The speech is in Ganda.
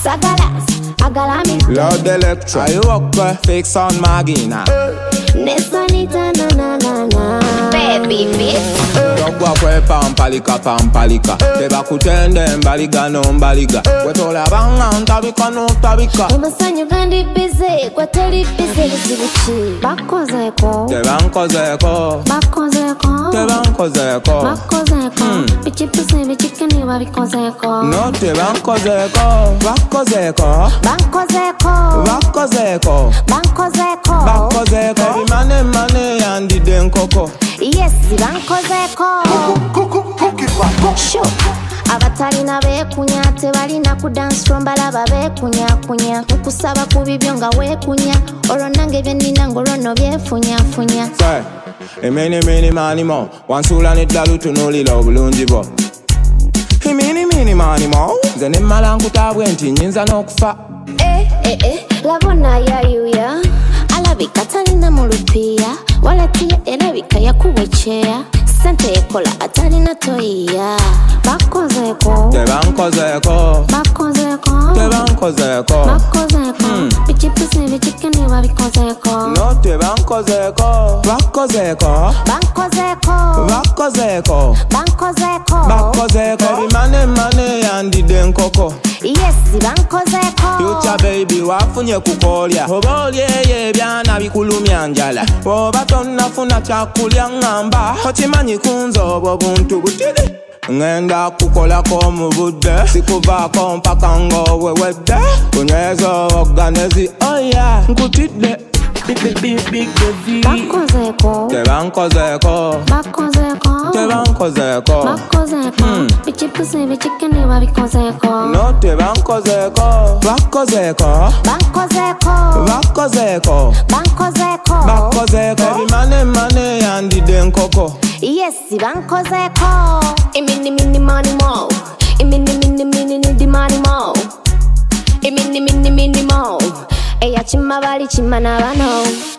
Sagalas, agalami. Lord Electro, are you okay? Fix on Magina. Nesonita na na na na. Baby bitch. Dogwa kwe pampalika. Teba kutende mbaliga no mbaliga. Wetola banga ntabika no tabika. Umusanyu kandi busy, kwa teli busy zibichi. Bakozeko. Teba nkozeko. Bichikani wabikozeko. No teba nkozeko. Bakozeko. Every money and the den coco. Yes, bankozeko. Sure. Abatalina beekunya tebalina ku dance floor balaba beekunya okusaba ku bibyo nga weekunya olwo nange byennina ng'olwo byefunya. Say, mini mani mo wansula n'eddalu tunuulira obulungi bwo. Mini mani mo nze ne mmala nkutabwe nti nnyinza n'okufa. Labona yayuya alabika talina mu lupiya walatiya erabika yakubwecheya sente ekola atalina toyiya. Bakozeko. Bichikani wabikozeko. No teba nkozeko. Every money and the den coco. Yes, bankozeko. Future baby wafunye kukolya. Oba olyeye byana bikulumya njala. Oba tonnafuna kyakulya ngamba. Okimanyi kunza obwo buntu butili. Ngenda kukolako mu budde. Sikuvaako mpaka ng'owewedde. Kunyweza oganezi oya nkutidde. Big Bakozeko. Bichikani wabikozeko. No teba nkozeko. Every money and the den coco. Yes, bankozeko. Mini money mo. Mini money mo. Mini mo. Eya chima bali chima na bano.